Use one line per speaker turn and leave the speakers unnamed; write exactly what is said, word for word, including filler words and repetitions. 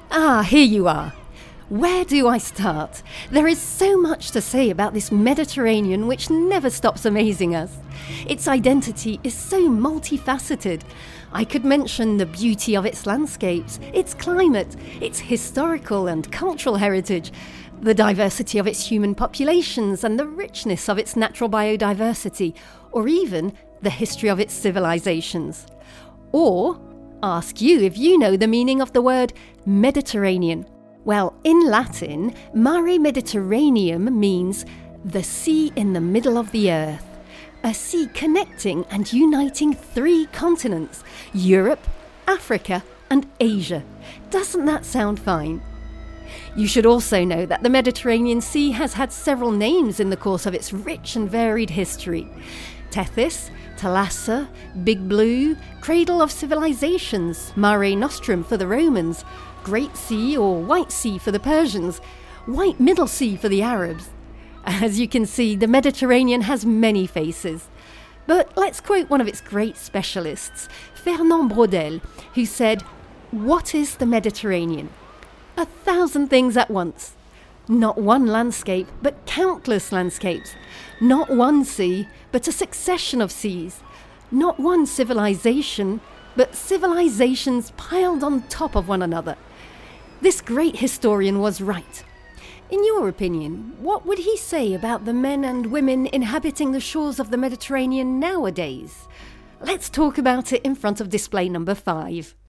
Ah, here you are. Where do I start? There is so much to say about this Mediterranean which never stops amazing us. Its identity is so multifaceted. I could mention the beauty of its landscapes, its climate, its historical and cultural heritage, the diversity of its human populations and the richness of its natural biodiversity, or even the history of its civilizations. Or ask you if you know the meaning of the word Mediterranean. Well, in Latin, Mare Mediterraneum means the sea in the middle of the earth, a sea connecting and uniting three continents, Europe, Africa and Asia. Doesn't that sound fine? You should also know that the Mediterranean Sea has had several names in the course of its rich and varied history. Tethys, Thalassa, Big Blue, Cradle of Civilizations, Mare Nostrum for the Romans, Great Sea or White Sea for the Persians, White Middle Sea for the Arabs. As you can see, the Mediterranean has many faces. But let's quote one of its great specialists, Fernand Braudel, who said, "What is the Mediterranean? A thousand things at once. Not one landscape, but countless landscapes. Not one sea, but a succession of seas. Not one civilization, but civilizations piled on top of one another." This great historian was right. In your opinion, what would he say about the men and women inhabiting the shores of the Mediterranean nowadays? Let's talk about it in front of display number five.